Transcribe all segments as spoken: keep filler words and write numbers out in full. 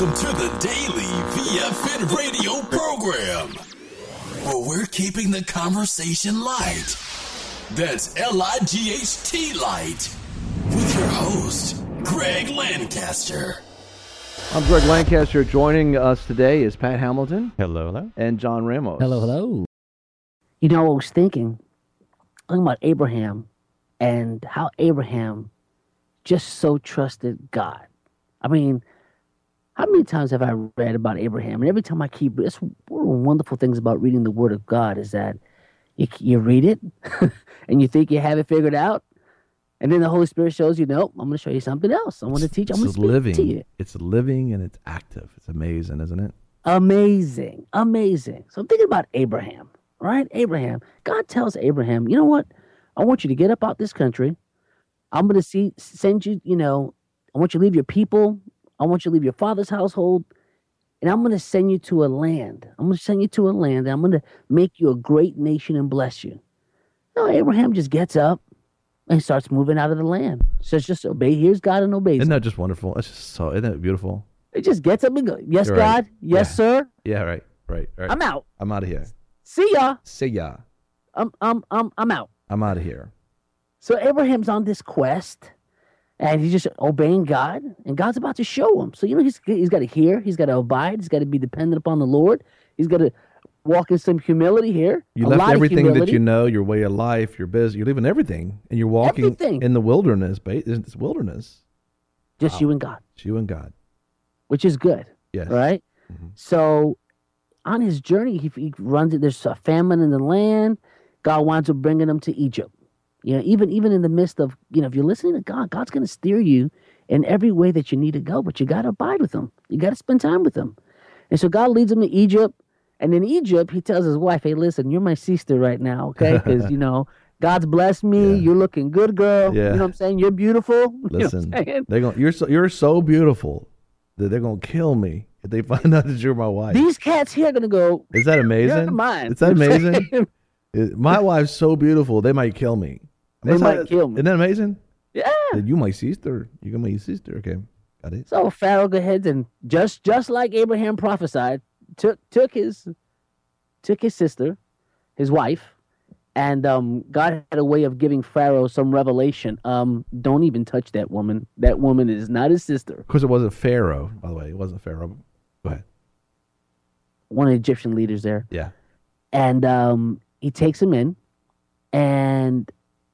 Welcome to the Daily V F N radio program, where we're keeping the conversation light. That's L I G H T light. With your host, Greg Lancaster. I'm Greg Lancaster. Joining us today is Pat Hamilton. Hello, hello. And John Ramos. Hello, hello. You know, I was thinking, thinking about Abraham and how Abraham just so trusted God. I mean, how many times have I read about Abraham? And every time I keep, it's one of the wonderful things about reading the Word of God is that you, you read it and you think you have it figured out. And then the Holy Spirit shows you, no, I'm going to show you something else. I want to teach. I'm going to speak living. to you. It's living and it's active. It's amazing, isn't it? Amazing. Amazing. So I'm thinking about Abraham, right? Abraham. God tells Abraham, you know what? I want you to get up out this country. I'm going to see, send you, you know, I want you to leave your people. I want you to leave your father's household. And I'm going to send you to a land. I'm going to send you to a land. And I'm going to make you a great nation and bless you. No, Abraham just gets up and starts moving out of the land. Says, just obey. Here's God and obeys. Isn't that just wonderful? It's just so, isn't that beautiful? It just gets up and goes. Yes, You're God. right. Yes, Yeah. sir. Yeah, right, right, right. I'm out. I'm out of here. See ya. See ya. I'm, I'm, I'm, I'm out. I'm out of here. So Abraham's on this quest, and he's just obeying God, and God's about to show him. So, you know, he's he's got to hear, he's got to abide, he's got to be dependent upon the Lord. He's got to walk in some humility here. You a left lot everything of that humility. you know, your way of life, your business. You're leaving everything, and you're walking Everything. in the wilderness. ba- It's wilderness. Just Wow. you and God, It's you and God. which is good, Yes. right? Mhm. So on his journey, he, he runs it. There's a famine in the land. God winds up bringing him to Egypt. You know, even even in the midst of, you know, if you're listening to God, God's going to steer you in every way that you need to go, but you got to abide with him. You got to spend time with him. And so God leads him to Egypt. And in Egypt, he tells his wife, hey, listen, you're my sister right now, okay? Because, you know, God's blessed me. Yeah. You're looking good, girl. Yeah. You know what I'm saying? You're beautiful. You know what I'm Listen, saying? they're going. You're so you're so beautiful that they're gonna kill me if they find out that you're my wife. These cats here are going to go, Is that amazing? you're mine. Is that You know what I'm amazing? saying? It- my wife's so beautiful, they might kill me. They Isn't might that- kill me. Isn't that amazing? Yeah. That you my sister. You're my sister. Okay, got it. So Pharaoh go ahead and just just like Abraham prophesied, took took his took his sister, his wife, and um, God had a way of giving Pharaoh some revelation. Um, don't even touch that woman. That woman is not his sister. Of course, it wasn't Pharaoh. By the way, it wasn't Pharaoh. Go ahead. One of the Egyptian leaders there, Yeah. and um, he takes him in, and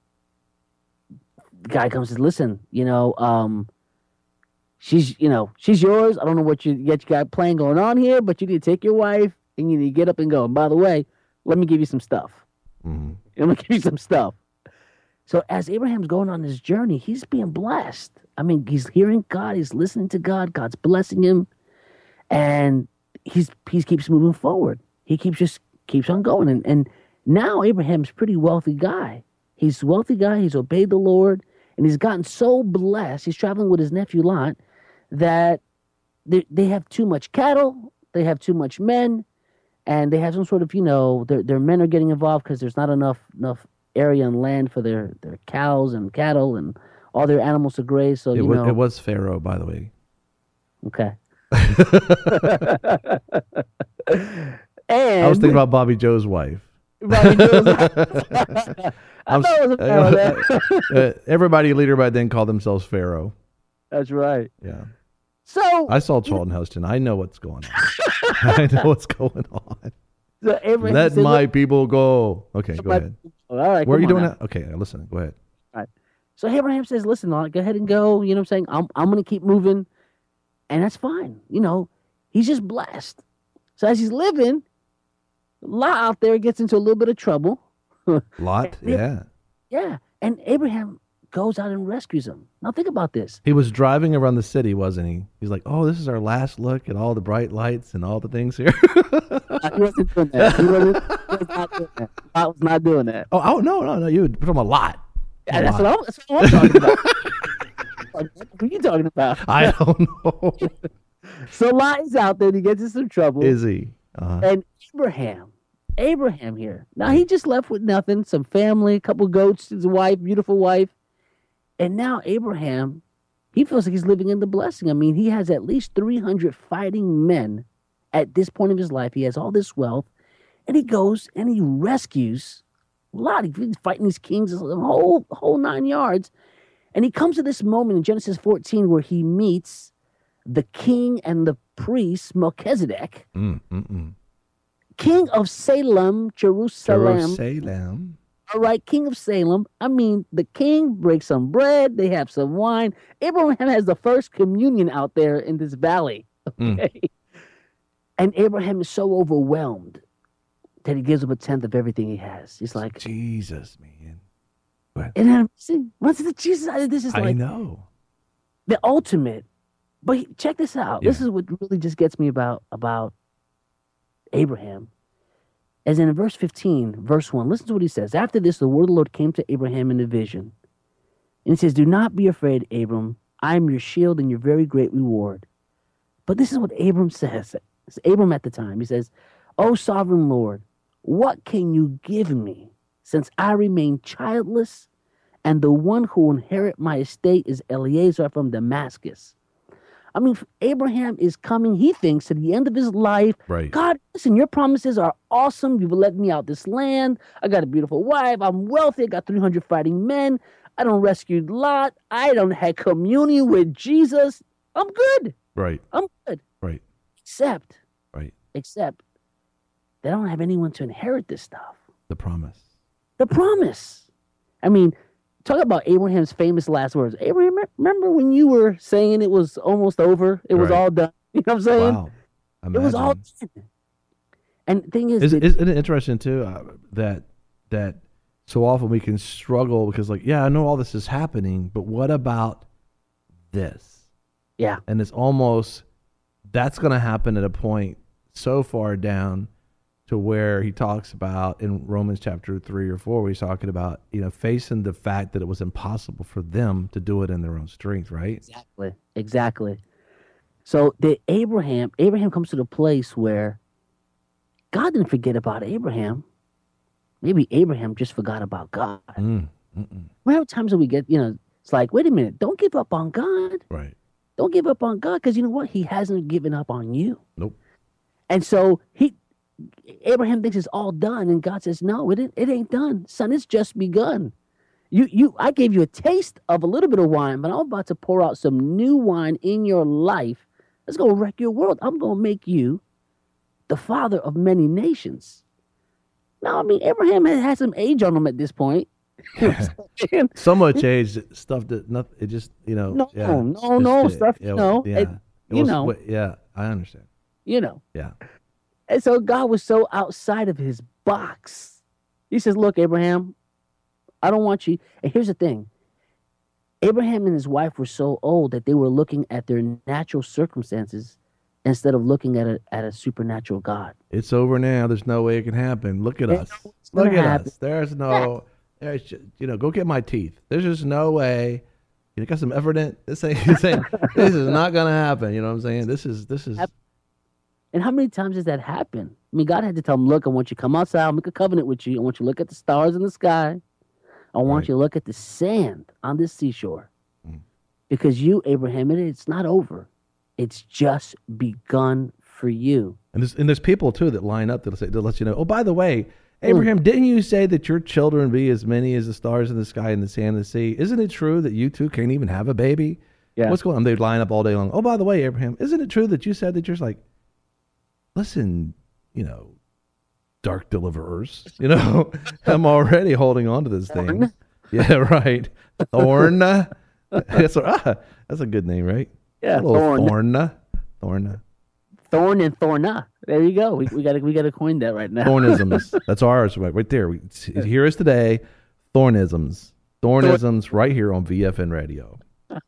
the guy comes and says, listen, you know, um, she's, you know, she's yours. I don't know what you get you got plan going on here, but you need to take your wife and you need to get up and go. And by the way, let me give you some stuff. hmm Let me give you some stuff. So as Abraham's going on his journey, he's being blessed. I mean, he's hearing God, he's listening to God, God's blessing him, and he's he keeps moving forward. He keeps just keeps on going. And and now Abraham's a pretty wealthy guy. He's a wealthy guy, he's obeyed the Lord, and he's gotten so blessed. He's traveling with his nephew Lot that they they have too much cattle, they have too much men, and they have some sort of, you know, their their men are getting involved because there's not enough enough area and land for their, their cows and cattle and all their animals to graze. So It you was know, it was Pharaoh, by the way. okay. And I was thinking about Bobby Joe's wife. Bobby Joe's- I I'm thought it was a parallel. uh, everybody leader by then called themselves Pharaoh. That's right. Yeah. So, I saw Charlton Heston. I know what's going on. I know what's going on. so Abraham Let said, my look, people go. Okay, go my- ahead. all right, Where are come you on doing now. that? Okay, listen. Go ahead. So Abraham says, listen, Lot, go ahead and go. You know what I'm saying? I'm, I'm going to keep moving. And that's fine. You know, he's just blessed. So as he's living, Lot out there gets into a little bit of trouble. Lot. Yeah. Yeah. And Abraham goes out and rescues him. Now think about this. He was driving around the city, wasn't he? He's like, oh, this is our last look at all the bright lights and all the things here. He wasn't doing that. He wasn't, he was not doing that. Lot was not doing that. oh, oh, no, no, no. You were talking about Lot. Yeah, that's, Lot. what I'm, that's what I'm talking about. What are you talking about? I don't know. So Lot is out there. And he gets in some trouble. Is he? Uh-huh. And Abraham, Abraham here. Now he just left with nothing, some family, a couple goats, his wife, beautiful wife. And now Abraham he feels like he's living in the blessing. I mean, he has at least three hundred fighting men at this point of his life. He has all this wealth, and he goes and he rescues a lot. He's fighting these kings, the whole, whole nine yards. And he comes to this moment in Genesis fourteen where he meets the king and the priest, Melchizedek, Mm, mm, mm. king of Salem, Jerusalem. Jerusalem. All right, king of Salem. I mean, the king breaks some bread. They have some wine. Abraham has the first communion out there in this valley. Okay. Mm. And Abraham is so overwhelmed that he gives up a tenth of everything he has. He's like, Jesus, man. What? And then, see, once the Jesus, this is like I know. the ultimate. But he, check this out. Yeah. This is what really just gets me about, about Abraham. As in verse fifteen, verse one, listen to what he says. After this, the word of the Lord came to Abraham in a vision. And he says, do not be afraid, Abram. I am your shield and your very great reward. But this is what Abram says. It's Abram at the time. He says, O sovereign Lord, what can you give me since I remain childless and the one who will inherit my estate is Eliezer from Damascus? I mean, Abraham is coming, he thinks, to the end of his life. Right. God, listen, your promises are awesome. You've let me out this land. I got a beautiful wife. I'm wealthy. I got three hundred fighting men. I don't rescue Lot. I don't have communion with Jesus. I'm good. Right. I'm good. Right. Except, Right. except they don't have anyone to inherit this stuff. The promise. The promise. I mean, talk about Abraham's famous last words. Abraham, remember when you were saying it was almost over? It was Right. all done. You know what I'm saying? Wow. It was all Imagine. done. And the thing is, Is, that- isn't it interesting too uh, that that so often we can struggle because like, yeah, I know all this is happening, but what about this? yeah, And it's almost that's going to happen at a point so far down to where he talks about in Romans chapter three or four, where he's talking about, you know, facing the fact that it was impossible for them to do it in their own strength, right? exactly, exactly. So the Abraham, Abraham comes to the place where God didn't forget about Abraham. Maybe Abraham just forgot about God. Mm, mm-mm. Remember times that we get, you know, it's like, wait a minute, don't give up on God. Right. Don't give up on God, because you know what? He hasn't given up on you. Nope. And so he, Abraham thinks it's all done, and God says, no, it, it ain't done. Son, it's just begun. You, you, I gave you a taste of a little bit of wine, but I'm about to pour out some new wine in your life. That's going to wreck your world. I'm going to make you the father of many nations. Now, I mean, Abraham had, had some age on him at this point. And So much age stuff that nothing. It just you know. No, yeah, no, just, no, uh, stuff, Yeah, no, yeah. it- It you was- know. wa- Yeah, I understand. you know, Yeah. and so God was so outside of his box. He says, look, Abraham, I don't want you. And here's the thing. Abraham and his wife were so old that they were looking at their natural circumstances instead of looking at a, at a supernatural God. It's over now. There's no way it can happen. Look at There's us. no way it's gonna Look at happen. us. There's no. There's just, you know. Go get my teeth. There's just no way. You got some effort in this ain't. This, ain't, this is not gonna happen. You know what I'm saying? This is. This is. And how many times does that happen? I mean, God had to tell him, look, I want you to come outside. I'll make a covenant with you. I want you to look at the stars in the sky. I want Right. you to look at the sand on this seashore. Mm. Because you, Abraham, it, it's not over. It's just begun for you. And there's and there's people too that line up that say that let you know. Oh, by the way, Abraham, didn't you say that your children be as many as the stars in the sky and the sand of the sea? Isn't it true that you two can't even have a baby? Yeah. What's going on? They line up all day long. Oh, by the way, Abraham, isn't it true that you said that you're just like, listen, you know, dark deliverers, you know, I'm already holding on to this thing. Thorn. Yeah, right. Thorn. that's, a, ah, that's a good name, right? Yeah, Little thorn. Thorn. Thorn. Thorn and Thorna. There you go. We, we got to we got to coin that right now. Thornisms. That's ours right, right there. We, here is today. Thornisms. Thornisms right here on V F N Radio.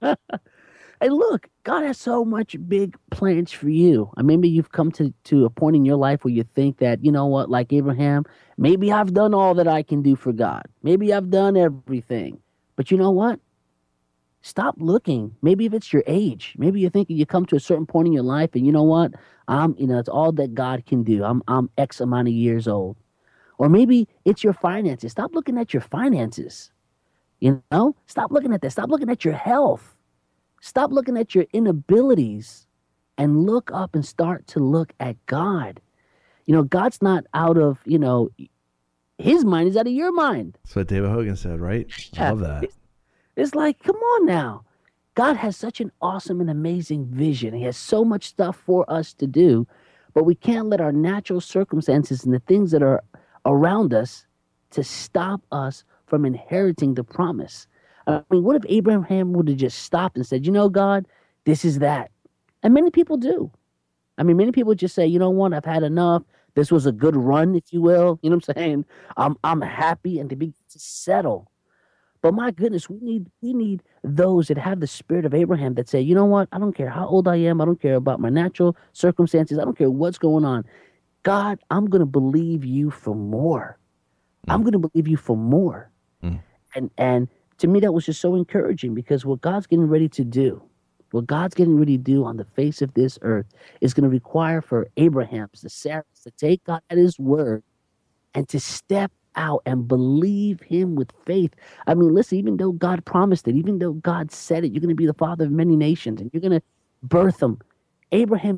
Hey, look, God has so much big plans for you. I maybe you've come to, to a point in your life where you think that, you know what, like Abraham, maybe I've done all that I can do for God. Maybe I've done everything. But you know what? Stop looking. Maybe if it's your age, maybe you're thinking you come to a certain point in your life and you know what? I'm, you know, it's all that God can do. I'm, I'm X amount of years old. Or maybe it's your finances. Stop looking at your finances. You know, stop looking at that. Stop looking at your health. Stop looking at your inabilities and look up and start to look at God. You know, God's not out of, you know, his mind is out of your mind. That's what David Hogan said, right? I Yeah. love that. It's, it's like, come on now. God has such an awesome and amazing vision. He has so much stuff for us to do, but we can't let our natural circumstances and the things that are around us to stop us from inheriting the promise. I mean, what if Abraham would have just stopped and said, you know, God, this is that? And many people do. I mean, many people just say, you know what, I've had enough. This was a good run, if you will. You know what I'm saying? I'm I'm happy and to be to settle. But my goodness, we need we need those that have the spirit of Abraham that say, you know what, I don't care how old I am. I don't care about my natural circumstances. I don't care what's going on. God, I'm going to believe you for more. Mm. I'm going to believe you for more. Mm. And and to me, that was just so encouraging because what God's getting ready to do, what God's getting ready to do on the face of this earth is going to require for Abraham's, the Sarahs, to take God at his word and to step out and believe him with faith. I mean, listen, even though God promised it, even though God said it, you're going to be the father of many nations and you're going to birth them. Abraham,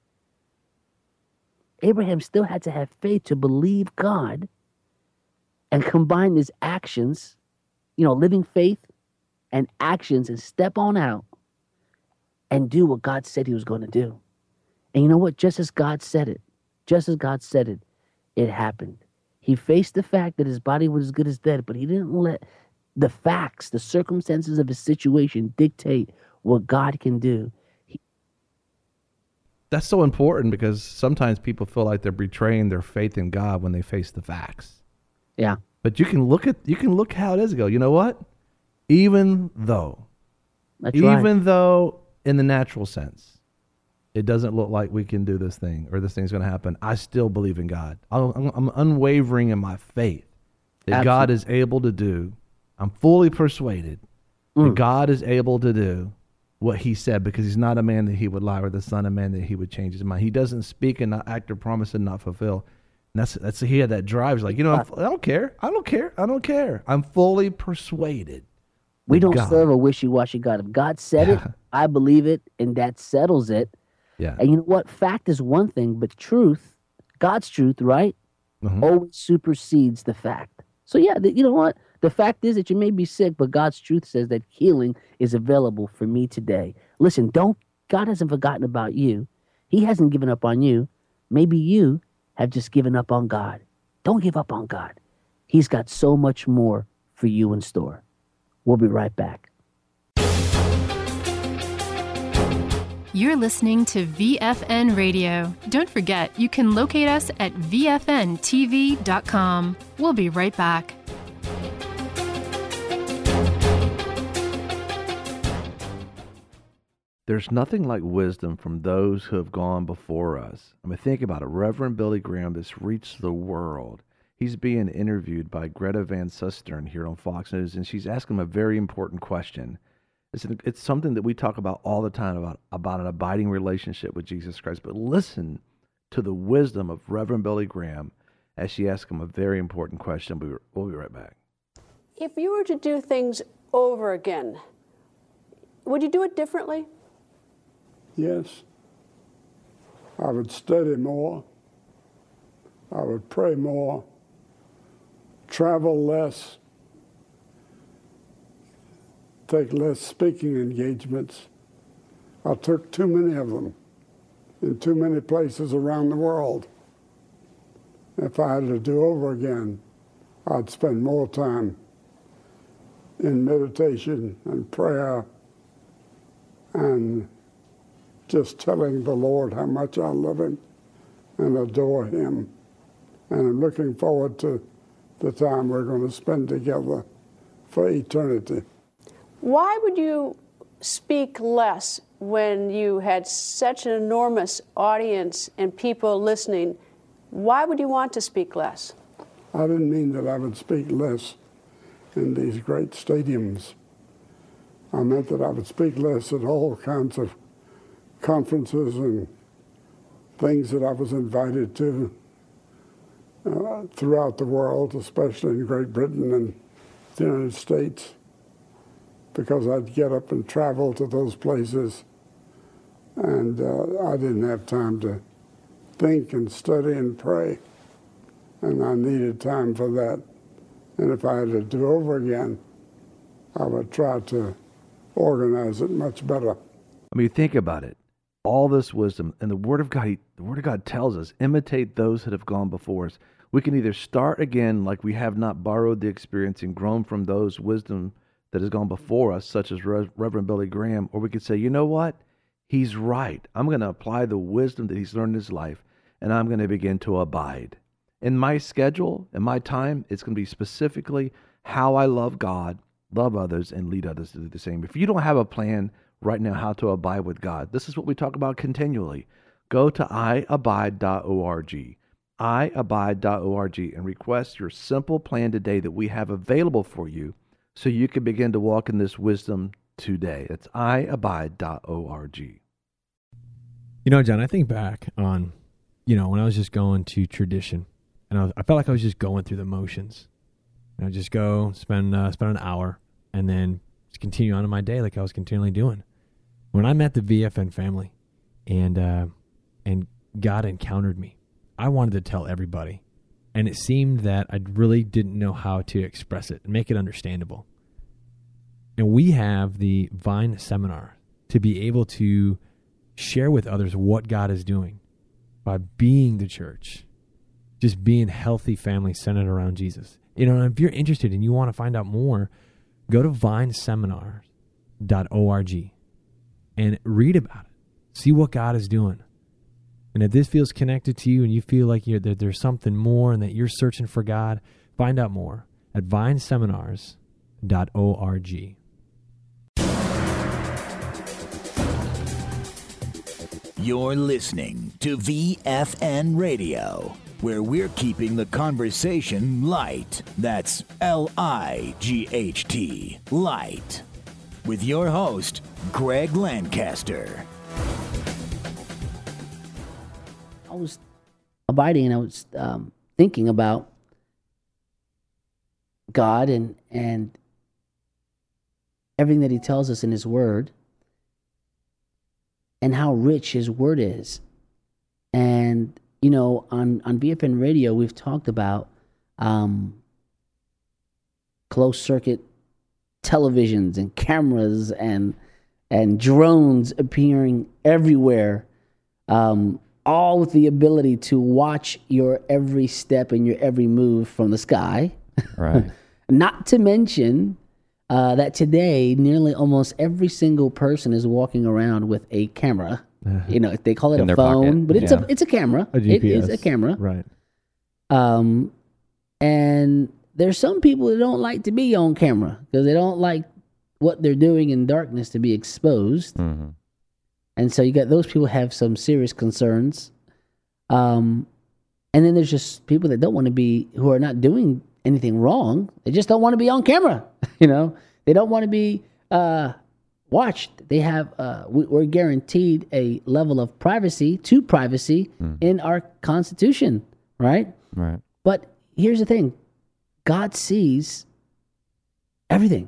Abraham still had to have faith to believe God and combine his actions, you know, living faith and actions and step on out and do what God said he was going to do. And you know what? Just as God said it, just as God said it, it happened. He faced the fact that his body was as good as dead, but he didn't let the facts, the circumstances of his situation dictate what God can do. He- That's so important because sometimes people feel like they're betraying their faith in God when they face the facts. Yeah. But you can look at you can look how it is and go, you know what? Even though, That's even right. though in the natural sense, it doesn't look like we can do this thing or this thing's going to happen, I still believe in God. I'm, I'm unwavering in my faith that Absolutely. God is able to do. I'm fully persuaded Mm. that God is able to do what he said because he's not a man that he would lie or the son of man that he would change his mind. He doesn't speak and not act or promise and not fulfill. And that's, that's, he had that drive. He's like, you know, I'm, I don't care. I don't care. I don't care. I'm fully persuaded. We that don't God- serve a wishy-washy God. If God said it, Yeah. I believe it, and that settles it. Yeah. And you know what? Fact is one thing, but truth, God's truth, right, Mhm. always supersedes the fact. So yeah, the, you know what? The fact is that you may be sick, but God's truth says that healing is available for me today. Listen, don't, God hasn't forgotten about you. He hasn't given up on you. Maybe you have just given up on God. Don't give up on God. He's got so much more for you in store. We'll be right back. You're listening to V F N Radio. Don't forget, you can locate us at V F N T V dot com. We'll be right back. There's nothing like wisdom from those who have gone before us. I mean, think about it. Reverend Billy Graham that's reached the world. He's being interviewed by Greta Van Susteren here on Fox News, and she's asking him a very important question. It's, it's something that we talk about all the time about, about an abiding relationship with Jesus Christ. But listen to the wisdom of Reverend Billy Graham as she asks him a very important question. We'll, we'll be right back. If you were to do things over again, would you do it differently? Yes. I would study more. I would pray more. Travel less. Take less speaking engagements. I took too many of them in too many places around the world. If I had to do over again, I'd spend more time in meditation and prayer and just telling the Lord how much I love him and adore him. And I'm looking forward to the time we're going to spend together for eternity. Why would you speak less when you had such an enormous audience and people listening? Why would you want to speak less? I didn't mean that I would speak less in these great stadiums. I meant that I would speak less at all kinds of conferences and things that I was invited to uh, throughout the world, especially in Great Britain and the United States. because I'd get up and travel to those places, and uh, I didn't have time to think and study and pray, and I needed time for that. And if I had to do over again, I would try to organize it much better. I mean, think about it. All this wisdom and the Word of God, the Word of God tells us, imitate those that have gone before us. We can either start again like we have not borrowed the experience and grown from those wisdom that has gone before us, such as Re- Reverend Billy Graham, or we could say, you know what? He's right. I'm going to apply the wisdom that he's learned in his life, and I'm going to begin to abide. In my schedule, in my time, it's going to be specifically how I love God, love others, and lead others to do the same. If you don't have a plan right now how to abide with God, this is what we talk about continually. Go to i abide dot org, i abide dot org, and request your simple plan today that we have available for you so you can begin to walk in this wisdom today. That's i abide dot org. You know, John, I think back on, you know, when I was just going to tradition, and I, was, I felt like I was just going through the motions. You know, just go spend uh, spend an hour, and then just continue on in my day like I was continually doing. When I met the V F N family, and uh, and God encountered me, I wanted to tell everybody, and it seemed that I really didn't know how to express it and make it understandable. And we have the Vine Seminar to be able to share with others what God is doing by being the church, just being healthy family centered around Jesus. You know, and if you're interested and you want to find out more, go to vine seminars dot org and read about it. See what God is doing. And if this feels connected to you and you feel like you're, that there's something more and that you're searching for God, find out more at vine seminars dot org. You're listening to V F N Radio, where we're keeping the conversation light. That's L I G H T, light. With your host, Greg Lancaster. I was abiding and I was um, thinking about God and and everything that he tells us in his word and how rich his word is. And, you know, on, on V F N Radio, we've talked about um, closed circuit televisions and cameras and and drones appearing everywhere, um, all with the ability to watch your every step and your every move from the sky. Right. Not to mention uh, that today, nearly almost every single person is walking around with a camera. You know, they call it In a their phone, pocket. but it's Yeah. a it's a camera. A G P S. It is a camera. Right. Um, and there's some people that don't like to be on camera because they don't like what they're doing in darkness to be exposed. Mm-hmm. And so you got those people have some serious concerns. Um, and then there's just people that don't want to be, who are not doing anything wrong. They just don't want to be on camera. You know, they don't want to be uh, watched. They have, uh, we, we're guaranteed a level of privacy to privacy Mm. in our Constitution, right? Right. But here's the thing. God sees everything.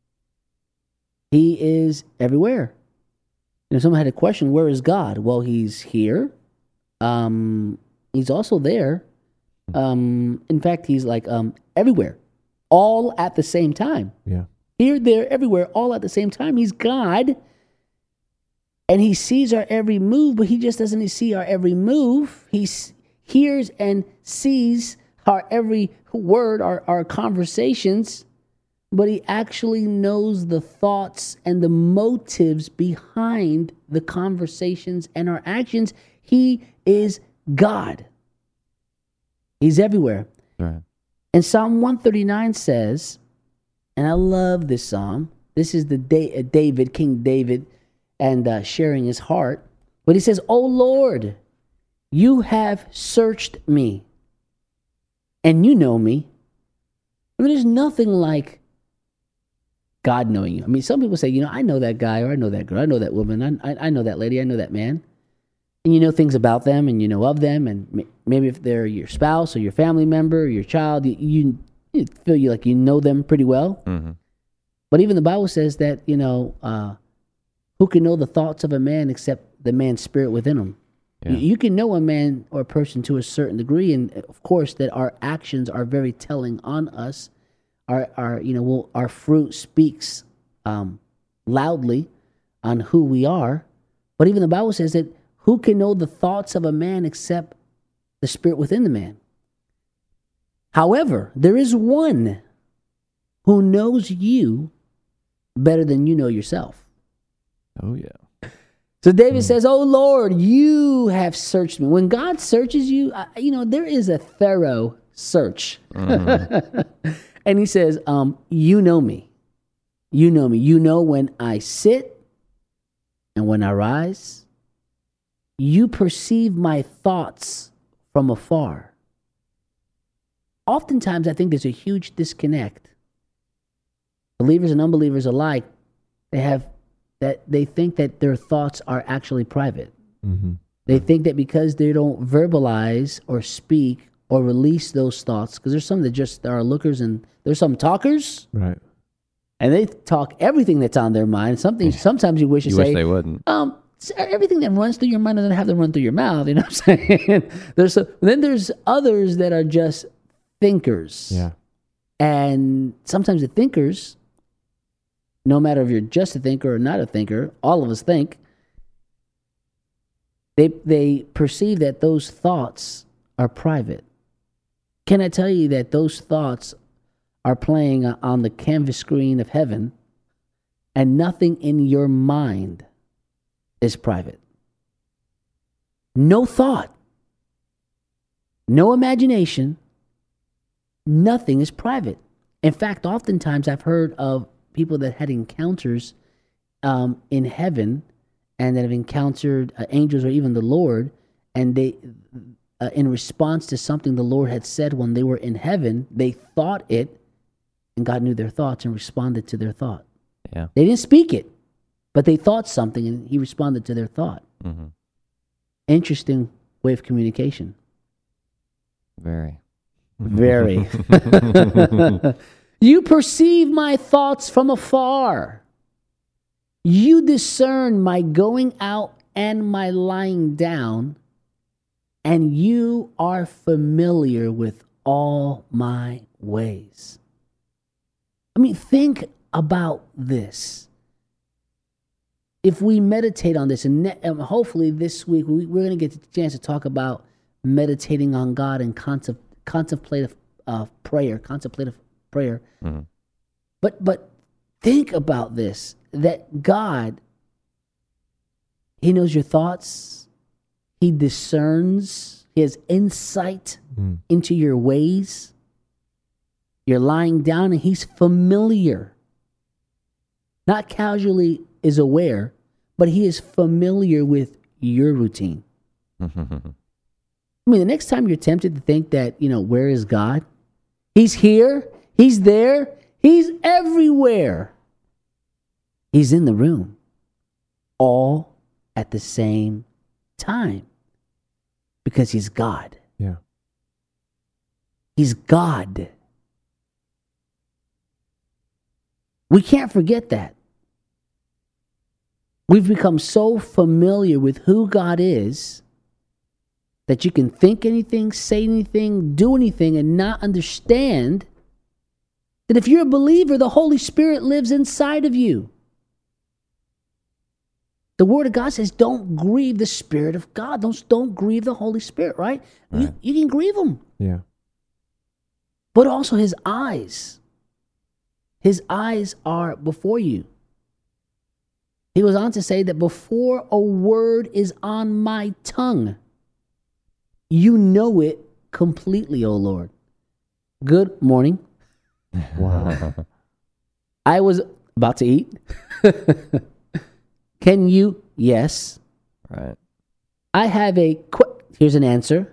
He is everywhere. You know, someone had a question, where is God? Well, he's here. Um, he's also there. Um, in fact, he's like um, everywhere, all at the same time. Yeah. Here, there, everywhere, all at the same time. He's God. And he sees our every move, but he just doesn't see our every move. He s- hears and sees our every word, our, our conversations, but he actually knows the thoughts and the motives behind the conversations and our actions. He is God. He's everywhere. Right. And Psalm one thirty-nine says, and I love this psalm. This is the da- uh, David, King David, and uh, sharing his heart. But he says, "O Lord, you have searched me, and you know me." I mean, there's nothing like God knowing you. I mean, some people say, you know, I know that guy, or I know that girl, I know that woman, I, I, I know that lady, I know that man. And you know things about them, and you know of them, and m- maybe if they're your spouse or your family member or your child, you, you, you feel you like you know them pretty well. Mm-hmm. But even the Bible says that, you know, uh, who can know the thoughts of a man except the man's spirit within him? Yeah. You, you can know a man or a person to a certain degree, and of course that our actions are very telling on us. Our, our you know, we'll, our fruit speaks um, loudly on who we are. But even the Bible says that who can know the thoughts of a man except the spirit within the man? However, there is one who knows you better than you know yourself. Oh, yeah. So David mm. says, oh, Lord, you have searched me. When God searches you, uh, you know, there is a thorough search. Mm-hmm. And he says, um, you know me. You know me. You know when I sit and when I rise. You perceive my thoughts from afar. Oftentimes, I think there's a huge disconnect. Believers and unbelievers alike, they have that they think that their thoughts are actually private. Mm-hmm. They think that because they don't verbalize or speak or release those thoughts, because there's some that just are lookers and there's some talkers, right? And they talk everything that's on their mind. Something sometimes you wish to you say, wish they wouldn't. Um, everything that runs through your mind doesn't have to run through your mouth. You know what I'm saying? there's a, then there's others that are just thinkers. Yeah, and sometimes the thinkers, no matter if you're just a thinker or not a thinker, all of us think, they they perceive that those thoughts are private. Can I tell you that those thoughts are playing on the canvas screen of heaven, and nothing in your mind is private? No thought, no imagination, nothing is private. In fact, oftentimes I've heard of people that had encounters um, in heaven and that have encountered uh, angels or even the Lord, and they, uh, in response to something the Lord had said when they were in heaven, they thought it, and God knew their thoughts and responded to their thought. Yeah. They didn't speak it, but they thought something, and he responded to their thought. Mm-hmm. Interesting way of communication. Very. Very. You perceive my thoughts from afar. You discern my going out and my lying down, and you are familiar with all my ways. I mean, think about this. If we meditate on this, and ne- um, hopefully this week we, we're going to get the chance to talk about meditating on God and contem- contemplative uh, prayer, contemplative prayer. Mm-hmm. But but think about this, that God, he knows your thoughts. He discerns. He has insight mm. into your ways. You're lying down and he's familiar. Not casually is aware, but he is familiar with your routine. I mean, the next time you're tempted to think that, you know, where is God? He's here. He's there. He's everywhere. He's in the room all at the same time because he's God. Yeah. He's God. We can't forget that. We've become so familiar with who God is that you can think anything, say anything, do anything, and not understand that if you're a believer, the Holy Spirit lives inside of you. The Word of God says, don't grieve the Spirit of God. Don't, don't grieve the Holy Spirit, right? Right. You, you can grieve him. Yeah. But also his eyes. His eyes are before you. He goes on to say that before a word is on my tongue, you know it completely, O Lord. Good morning. Wow. I was about to eat. Can you? Yes. Right. I have a qu- here's an answer.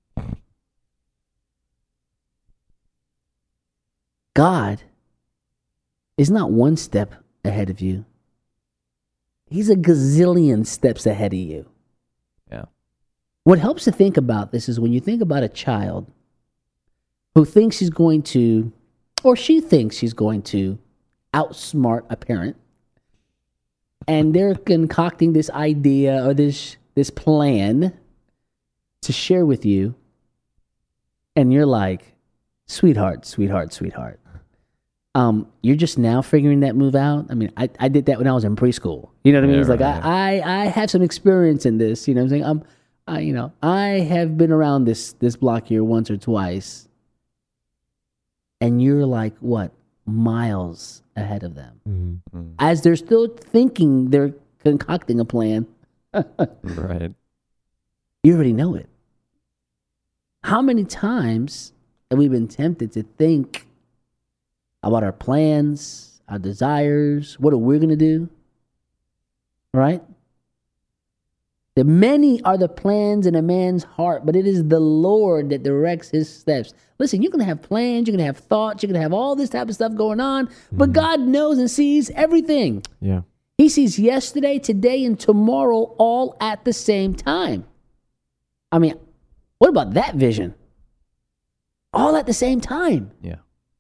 God is not one step ahead of you. He's a gazillion steps ahead of you. Yeah. What helps to think about this is when you think about a child who thinks he's going to, or she thinks she's going to, outsmart a parent, and they're concocting this idea or this this plan to share with you, and you're like, sweetheart, sweetheart, sweetheart. Um, you're just now figuring that move out. I mean, I, I did that when I was in preschool. You know what I mean? Yeah, It's like right. I, I I have some experience in this. You know what I'm saying? I'm I you know I have been around this this block here once or twice, and you're like what miles ahead of them Mm-hmm. as they're still thinking they're concocting a plan. Right. You already know it. How many times have we been tempted to think about our plans, our desires, what are we going to do? Right? The many are the plans in a man's heart, but it is the Lord that directs his steps. Listen, you're going to have plans, you're going to have thoughts, you're going to have all this type of stuff going on, but God knows and sees everything. Yeah. He sees yesterday, today, and tomorrow all at the same time. I mean, what about that vision? All at the same time. Yeah.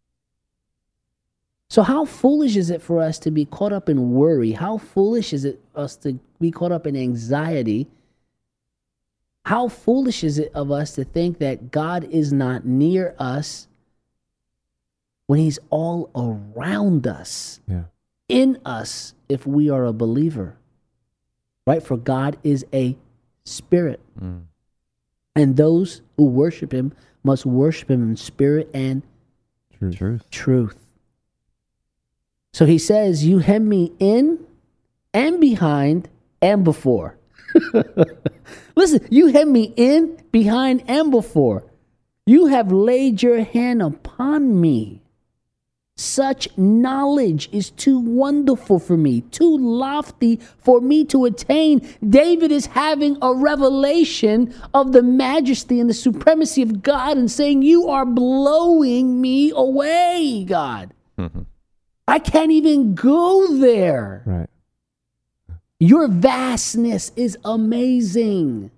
So how foolish is it for us to be caught up in worry? How foolish is it us to be caught up in anxiety? How foolish is it of us to think that God is not near us when he's all around us, Yeah. in us, if we are a believer? Right? For God is a spirit. Mm. And those who worship him must worship him in spirit and Truth. Truth. truth. So he says, you hem me in and behind and before. Listen, you hem me in, behind, and before. You have laid your hand upon me. Such knowledge is too wonderful for me, too lofty for me to attain. David is having a revelation of the majesty and the supremacy of God and saying, you are blowing me away, God. Mhm. I can't even go there. Right. Your vastness is amazing.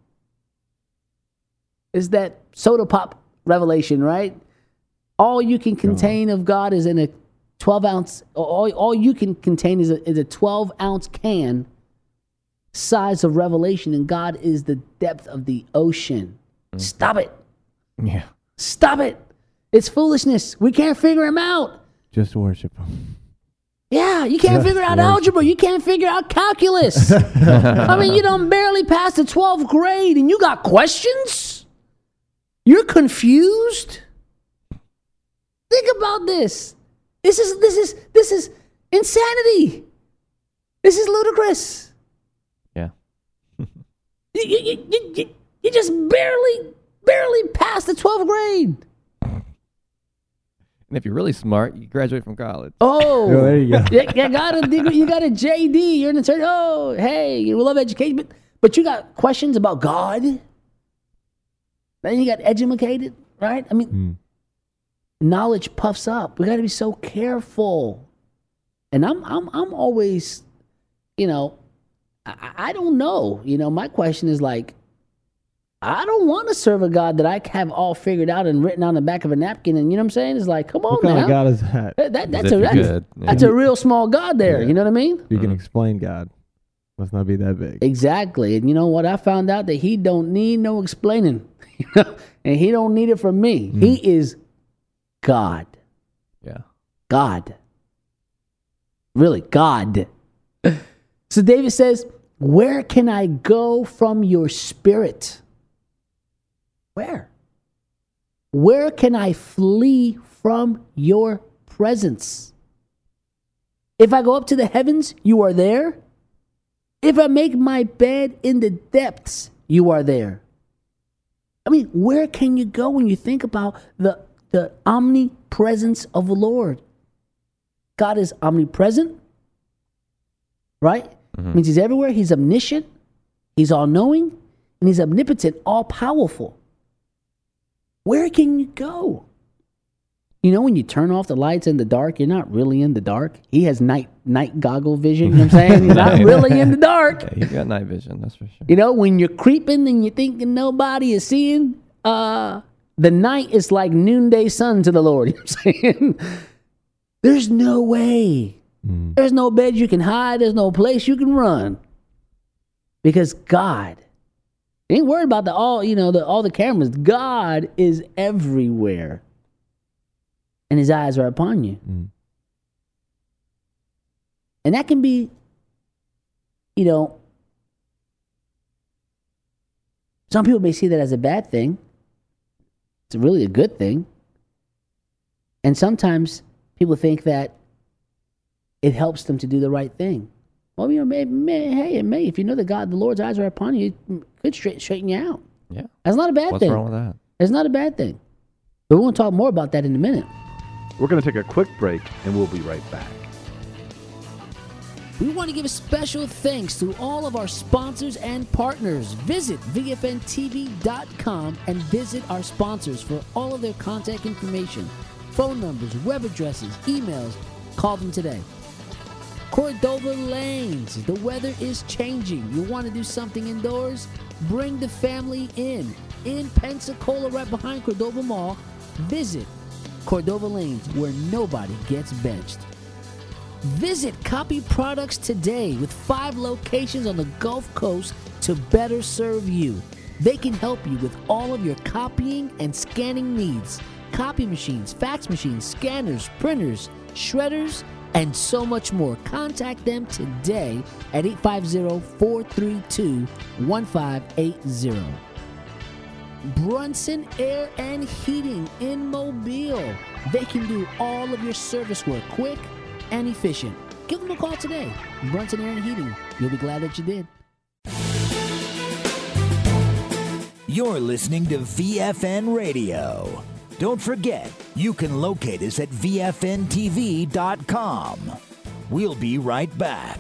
Is that soda pop revelation, right? All you can contain of God is in a twelve ounce, all, all you can contain is a, is a twelve ounce can size of revelation, and God is the depth of the ocean. Stop it. Yeah. Stop it. It's foolishness. We can't figure him out. Just worship him. Yeah, you can't Just figure out worship. algebra. You can't figure out calculus. I mean, you don't barely pass the twelfth grade and you got questions? You're confused? Think about this. This is this is this is insanity. This is ludicrous. Yeah. You, you, you, you, you- you just barely barely passed the twelfth grade. And if you're really smart, you graduate from college. Oh, Oh, there you go. you, you got a degree, you got a J D. You're in the church. Oh, hey, we love education, but, but you got questions about God. Then you got educated, right? I mean, Mm. knowledge puffs up. We got to be so careful. And I'm I'm I'm always, you know, I, I don't know. You know, my question is like, I don't want to serve a God that I have all figured out and written on the back of a napkin. And you know what I'm saying? It's like, come on What kind now. of God is that? That, that- As that's if a you're that's, good. Yeah. that's a real small God there. Yeah. You know what I mean? You can Mhm. explain God. Must not be that big. Exactly. And you know what? I found out that he don't need no explaining. You know? And he don't need it from me. He is God. Yeah. God. Really, God. So David says, where can I go from your spirit? Where? Where can I flee from your presence? If I go up to the heavens, you are there. If I make my bed in the depths, you are there. I mean, where can you go when you think about the, the omnipresence of the Lord? God is omnipresent, right? Mhm. Means he's everywhere. He's omniscient. He's all-knowing. And he's omnipotent, all-powerful. Where can you go? You know, when you turn off the lights in the dark, you're not really in the dark. He has night night goggle vision, you know what I'm saying? You're not really in the dark. Yeah, you got night vision, that's for sure. You know, when you're creeping and you're thinking nobody is seeing, uh, the night is like noonday sun to the Lord. You know what I'm saying? There's no way Mm. There's no bed you can hide. There's no place you can run. Because God ain't worried about the all, you know, the all the cameras. God is everywhere. And his eyes are upon you. Mm. And that can be, you know, some people may see that as a bad thing. It's really a good thing. And sometimes people think that it helps them to do the right thing. Well, you know, maybe, may, hey, it may. If you know that God, the Lord's eyes are upon you, it could straight, straighten you out. Yeah. That's not a bad What's thing. wrong with that? It's not a bad thing. But we're going to talk more about that in a minute. We're going to take a quick break, and we'll be right back. We want to give a special thanks to all of our sponsors and partners. Visit V F N T V dot com and visit our sponsors for all of their contact information, phone numbers, web addresses, emails. Call them today. Cordova Lanes. The weather is changing. You want to do something indoors? Bring the family in. In Pensacola, right behind Cordova Mall. Visit Cordova Lanes, where nobody gets benched. Visit Copy Products today with five locations on the Gulf Coast to better serve you. They can help you with all of your copying and scanning needs. Copy machines, fax machines, scanners, printers, shredders, and so much more. Contact them today at eight five zero, four three two, one five eight zero. Brunson Air and Heating in Mobile. They can do all of your service work quick and efficient. Give them a call today. Brunson Air and Heating. You'll be glad that you did. You're listening to V F N Radio. Don't forget, you can locate us at V F N T V dot com. We'll be right back.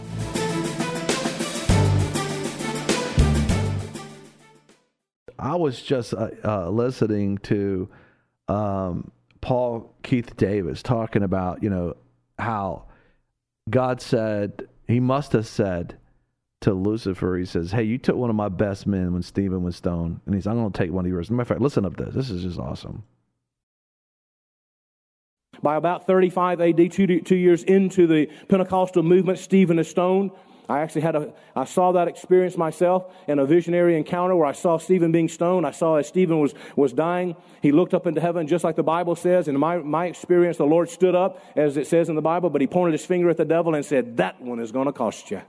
I was just uh, uh, listening to um, Paul Keith Davis talking about, you know, how God said, he must have said to Lucifer, he says, hey, you took one of my best men when Stephen was stoned. And he's, I'm going to take one of yours. As a matter of fact, listen up to this. This is just awesome. By about thirty-five A D, two, two years into the Pentecostal movement, Stephen is stoned. I actually had a, I saw that experience myself in a visionary encounter where I saw Stephen being stoned. I saw as Stephen was, was dying, he looked up into heaven just like the Bible says. In my, my experience, the Lord stood up, as it says in the Bible, but he pointed his finger at the devil and said, that one is going to cost you.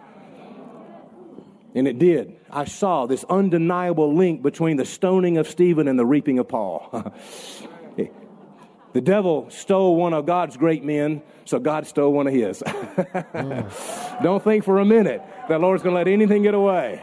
And it did. I saw this undeniable link between the stoning of Stephen and the reaping of Paul. The devil stole one of God's great men, so God stole one of his. oh. Don't think for a minute that the Lord's going to let anything get away.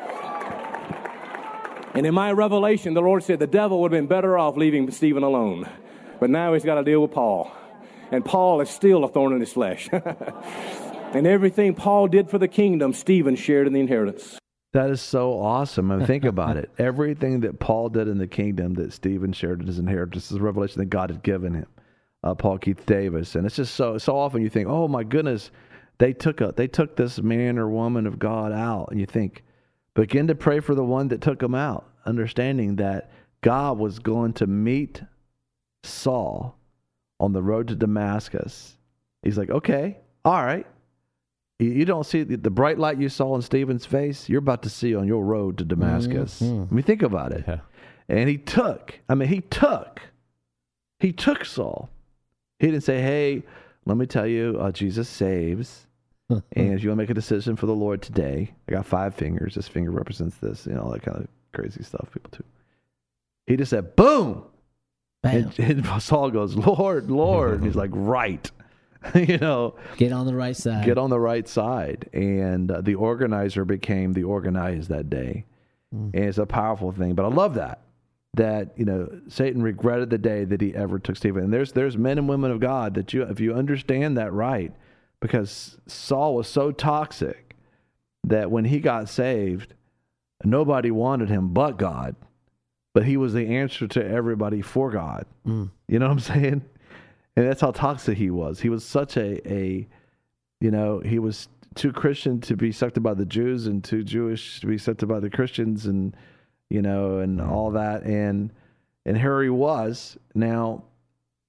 And in my revelation, the Lord said the devil would have been better off leaving Stephen alone. But now he's got to deal with Paul. And Paul is still a thorn in his flesh. And everything Paul did for the kingdom, Stephen shared in the inheritance. That is so awesome. I mean, think about it. Everything that Paul did in the kingdom that Stephen shared in his inheritance is a revelation that God had given him. Uh, Paul Keith Davis. And it's just so so often you think, oh my goodness, they took a they took this man or woman of God out. And you think, begin to pray for the one that took him out, understanding that God was going to meet Saul on the road to Damascus. He's like, okay, all right. You don't see the bright light you saw in Stephen's face, you're about to see on your road to Damascus. Mm-hmm. I mean, think about it. Yeah. And he took, I mean, he took, he took Saul. He didn't say, hey, let me tell you, uh, Jesus saves. And if you want to make a decision for the Lord today, I got five fingers. This finger represents this, you know, all that kind of crazy stuff people do. He just said, boom. And, and Saul goes, Lord, Lord. And he's like, right. You know, get on the right side. Get on the right side. And uh, the organizer became the organized that day. Mm. And it's a powerful thing. But I love that, that, you know, Satan regretted the day that he ever took Stephen. And there's there's men and women of God that you, if you understand that right, because Saul was so toxic that when he got saved, nobody wanted him but God. But he was the answer to everybody for God. Mm. You know what I'm saying? And that's how toxic he was. He was such a, a, you know, he was too Christian to be accepted by the Jews and too Jewish to be accepted by the Christians and, you know, and all that. And, and here he was. Now,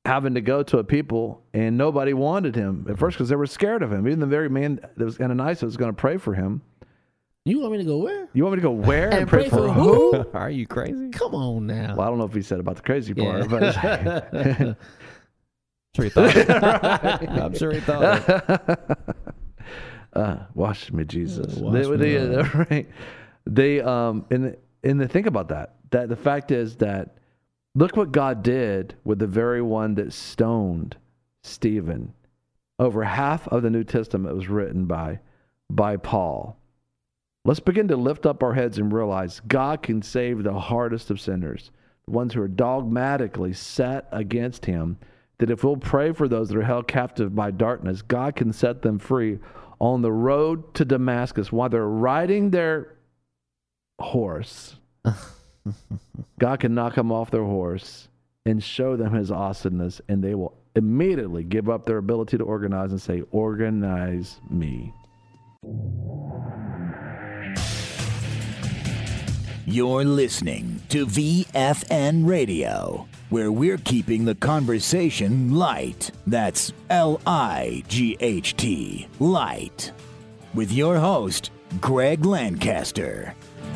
having to go to a people, and nobody wanted him at first because they were scared of him. Even the very man that was Ananias was going to pray for him. You want me to go where? You want me to go where and, And pray, pray for for who? who? Are you crazy? Come on now. Well, I don't know if he said about the crazy part, Yeah. but Sure he thought it. I'm sure he thought it. uh, wash me, Jesus. Uh, wash they, me, they, Lord. right? They um and and the think about that. That the fact is that look what God did with the very one that stoned Stephen. Over half of the New Testament was written by by Paul. Let's begin to lift up our heads and realize God can save the hardest of sinners, the ones who are dogmatically set against him, that if we'll pray for those that are held captive by darkness, God can set them free on the road to Damascus while they're riding their horse. God can knock them off their horse and show them his awesomeness, and they will immediately give up their ability to organize and say, organize me. You're listening to V F N Radio, where we're keeping the conversation light. That's L I G H T, light. With your host, Greg Lancaster.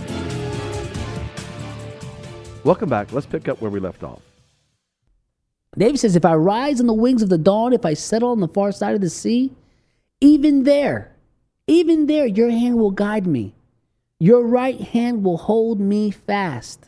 Welcome back. Let's pick up where we left off. David says, if I rise on the wings of the dawn, if I settle on the far side of the sea, even there, even there, your hand will guide me. Your right hand will hold me fast.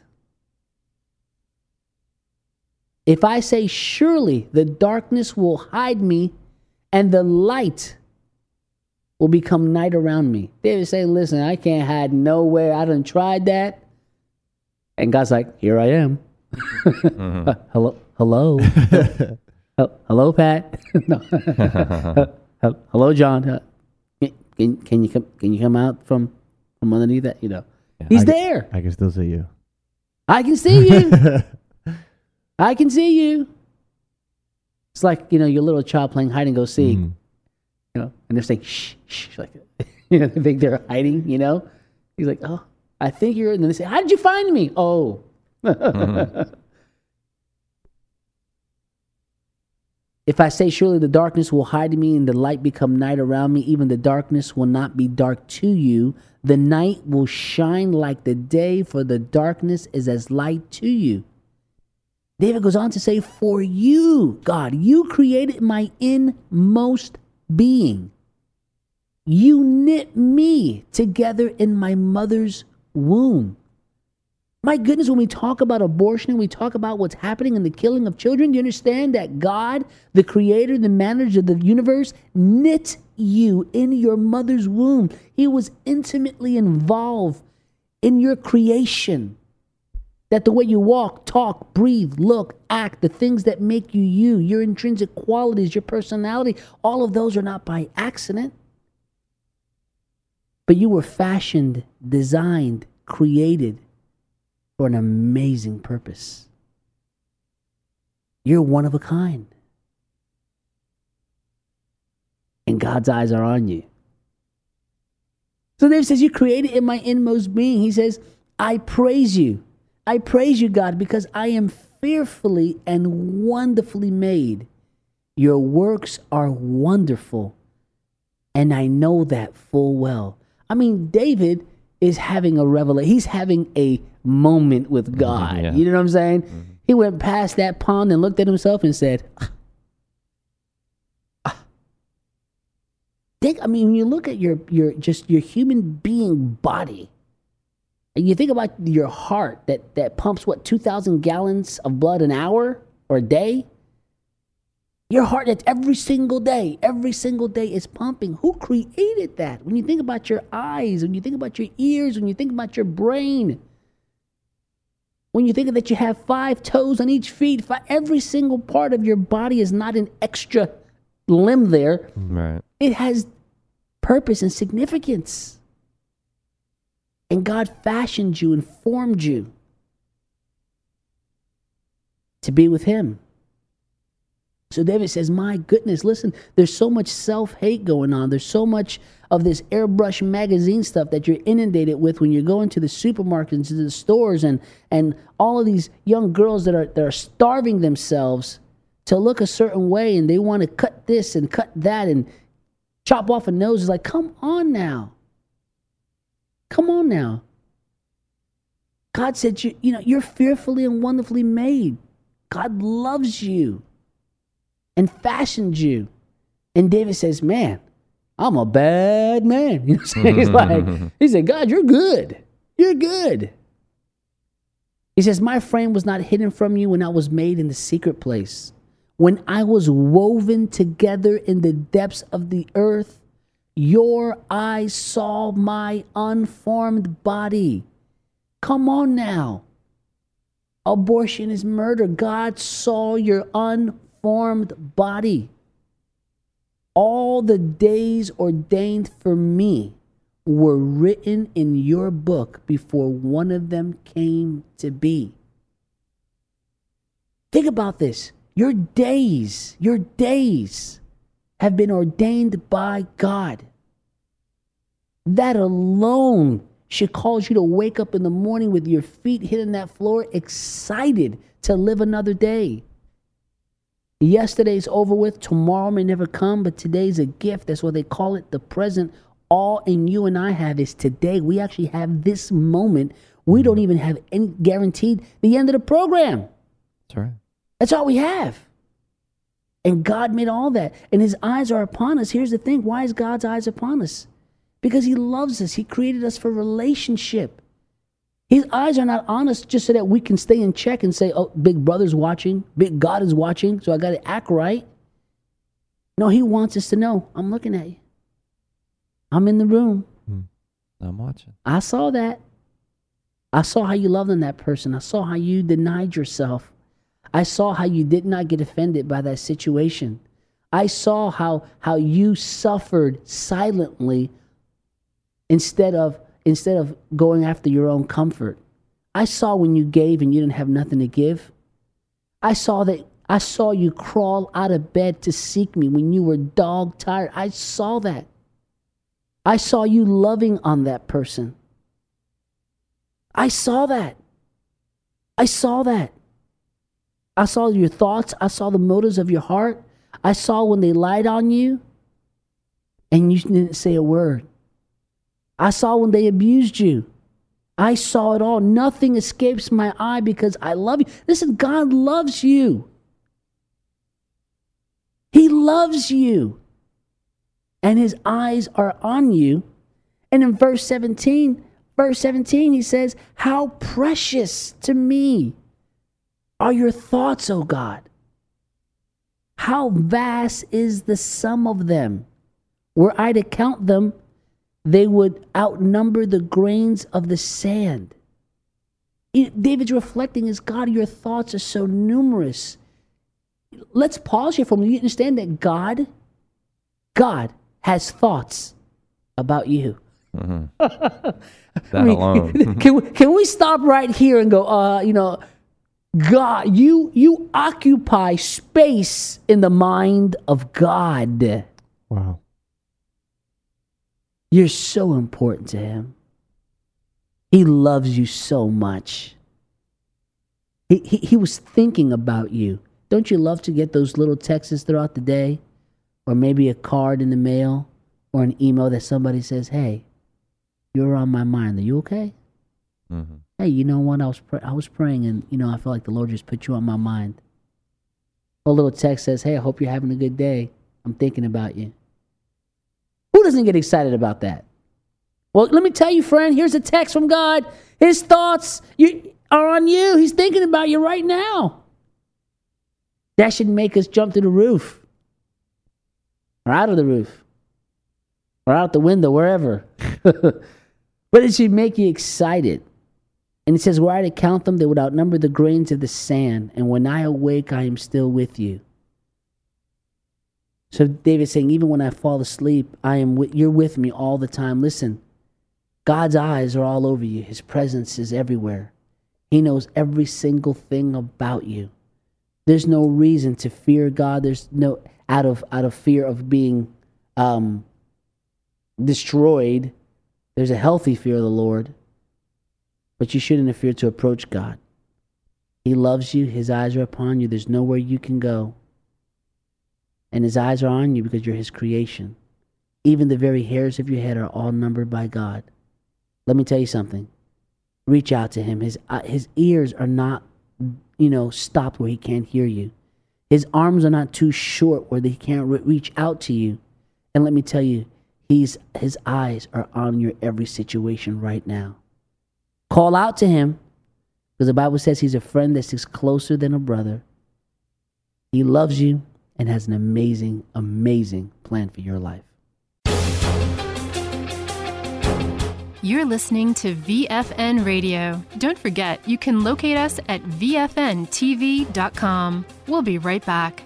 If I say, surely the darkness will hide me and the light will become night around me. David say, listen, I can't hide nowhere. I done tried that. And God's like, here I am. Mm-hmm. Uh, hello, hello, Uh, hello, Pat. No. Uh, uh, hello, John. Uh, can can you come? Can you come out from from underneath that? You know, Yeah, he's I there. Can, I can still see you. I can see you. I can see you. It's like, you know, your little child playing hide and go seek. Mm. You know, and they're saying shh, shh, like, you know, they think they're hiding. You know, he's like, oh, I think you're. And then they say, how did you find me? Oh. Mm-hmm. If I say, surely the darkness will hide me and the light become night around me, even the darkness will not be dark to you. The night will shine like the day, for the darkness is as light to you. David goes on to say, for you, God, you created my inmost being. You knit me together in my mother's womb. My goodness, when we talk about abortion and we talk about what's happening in the killing of children, do you understand that God, the creator, the manager of the universe, knit you in your mother's womb? He was intimately involved in your creation. That the way you walk, talk, breathe, look, act, the things that make you you, your intrinsic qualities, your personality, all of those are not by accident. But you were fashioned, designed, created for an amazing purpose. You're one of a kind. And God's eyes are on you. So David says, you created in my inmost being. He says, I praise you. I praise you, God, because I am fearfully and wonderfully made. Your works are wonderful, and I know that full well. I mean, David is having a revelation. He's having a moment with God. Yeah. You know what I'm saying? Mm-hmm. He went past that pond and looked at himself and said, ah, ah. Think, I mean, when you look at your your just your human being body, and you think about your heart that, that pumps, what, two thousand gallons of blood an hour or a day? Your heart that's every single day, every single day is pumping. Who created that? When you think about your eyes, when you think about your ears, when you think about your brain, when you think that you have five toes on each feet, every single part of your body is not an extra limb there. Right. It has purpose and significance. And God fashioned you and formed you to be with him. So David says, my goodness, listen, there's so much self-hate going on. There's so much of this airbrush magazine stuff that you're inundated with when you go into the supermarkets, into the stores, and, and all of these young girls that are, that are starving themselves to look a certain way, and they want to cut this and cut that and chop off a nose. It's like, come on now. Come on now. God said, you, you know, you're fearfully and wonderfully made. God loves you and fashioned you. And David says, man, I'm a bad man. You know what I'm saying? He's like, he said, God, you're good. You're good. He says, my frame was not hidden from you when I was made in the secret place. When I was woven together in the depths of the earth, your eyes saw my unformed body. Come on now. Abortion is murder. God saw your unformed body. All the days ordained for me were written in your book before one of them came to be. Think about this. Your days, your days have been ordained by God. That alone should cause you to wake up in the morning with your feet hitting that floor, excited to live another day. Yesterday's over with, tomorrow may never come, but today's a gift. That's what they call it, the present. All in you and I have is today. We actually have this moment. We don't even have any guaranteed the end of the program. That's right. That's all we have. And God made all that. And his eyes are upon us. Here's the thing. Why is God's eyes upon us? Because he loves us. He created us for relationship. His eyes are not on us just so that we can stay in check and say, oh, big brother's watching. Big God is watching. So I got to act right. No, he wants us to know, I'm looking at you. I'm in the room. I'm watching. I saw that. I saw how you loved on that person. I saw how you denied yourself. I saw how you did not get offended by that situation. I saw how how you suffered silently instead of instead of going after your own comfort. I saw when you gave and you didn't have nothing to give. I saw that I saw you crawl out of bed to seek me when you were dog tired. I saw that. I saw you loving on that person. I saw that. I saw that. I saw your thoughts. I saw the motives of your heart. I saw when they lied on you and you didn't say a word. I saw when they abused you. I saw it all. Nothing escapes my eye because I love you. Listen, God loves you. He loves you. And his eyes are on you. And in verse seventeen, verse seventeen, he says, how precious to me are your thoughts, O God. How vast is the sum of them. Were I to count them, they would outnumber the grains of the sand. It, David's reflecting is, God, your thoughts are so numerous. Let's pause here for a moment. You understand that God, God has thoughts about you. Mm-hmm. That I mean, alone. can, we, can we stop right here and go, uh, you know, God, you you occupy space in the mind of God. Wow. You're so important to him. He loves you so much. He, he, he was thinking about you. Don't you love to get those little texts throughout the day? Or maybe a card in the mail or an email that somebody says, hey, you're on my mind. Are you okay? Mm-hmm. Hey, you know what? I was pr- I was praying and, you know, I feel like the Lord just put you on my mind. A little text says, hey, I hope you're having a good day. I'm thinking about you. Who doesn't get excited about that? Well, let me tell you, friend, here's a text from God. His thoughts you, are on you. He's thinking about you right now. That should make us jump to the roof. Or out of the roof. Or out the window, wherever. But it should make you excited. And it says, were I to count them, they would outnumber the grains of the sand. And when I awake, I am still with you. So David's saying, even when I fall asleep, I am with, you're with me all the time. Listen, God's eyes are all over you. His presence is everywhere. He knows every single thing about you. There's no reason to fear God. There's no, out of out of fear of being um, destroyed. There's a healthy fear of the Lord. But you shouldn't fear to approach God. He loves you. His eyes are upon you. There's nowhere you can go. And his eyes are on you because you're his creation. Even the very hairs of your head are all numbered by God. Let me tell you something. Reach out to him. His, uh, his ears are not, you know, stopped where he can't hear you. His arms are not too short where he can't re- reach out to you. And let me tell you, he's, his eyes are on your every situation right now. Call out to him, because the Bible says he's a friend that sticks closer than a brother. He loves you and has an amazing, amazing plan for your life. You're listening to V F N Radio. Don't forget, you can locate us at V F N T V dot com. We'll be right back.